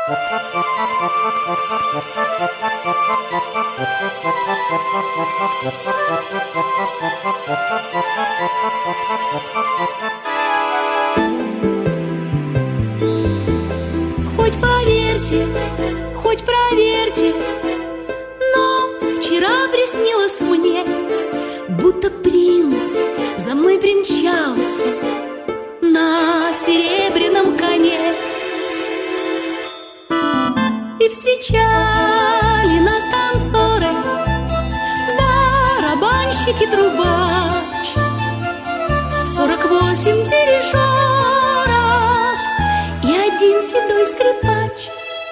Хоть поверьте, хоть проверьте, но вчера приснилось мне, будто принц за мной примчался на серебряном коне. И встречали нас танцоры, барабанщик и трубач, 48 дирижеров и один седой скрипач.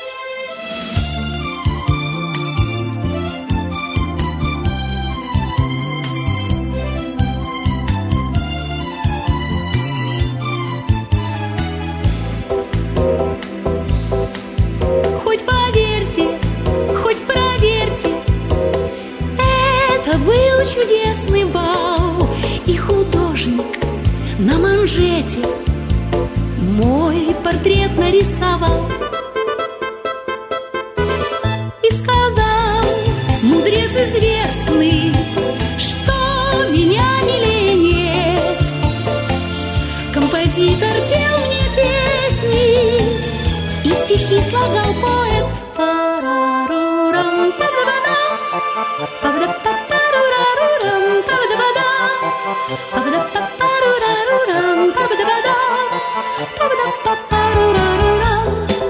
Хоть поверьте, хоть проверьте, это был чудесный бал, и художник на манжете мой портрет нарисовал и сказал, мудрец известный, что меня милее нет. Композитор пел мне песни и стихи слагал поэт. Парарурам, па-да-ба-да, па-да-па-парурарурам, па-да-ба-да, па-да-па-парурарурам, па-да-ба-да, па-да-па-парурарурам.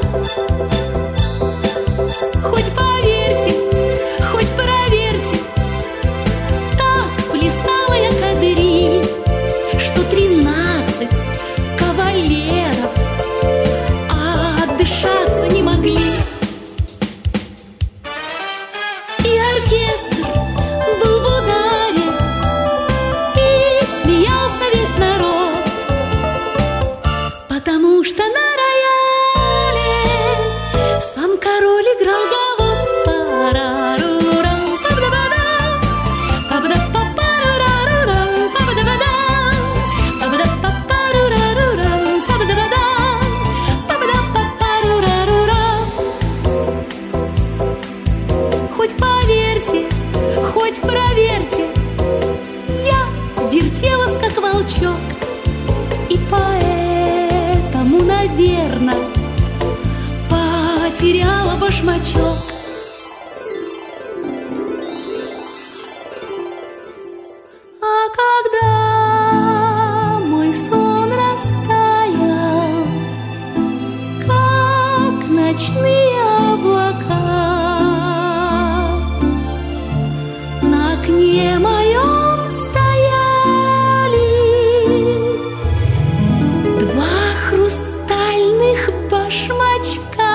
Хоть поверьте, хоть проверьте, так плясала я кадриль, что 13 кавалеров отдышаться не могли. И оркестр был в ударе, и смеялся весь народ, потому что на рояле сам король играл гавот. Парарурам, па-да-ба-да, па-да-па-парурарурам, па-да-ба-да, па-да-па-парурарурам, па-да-ба-да, па-да-па-парурарурам. Хоть поверьте, хоть проверьте, я вертелась, как волчок, и поэтому, наверное, потеряла башмачок. А когда мой сон растаял, как ночные облака, на окне моем стояли два хрустальных башмачка.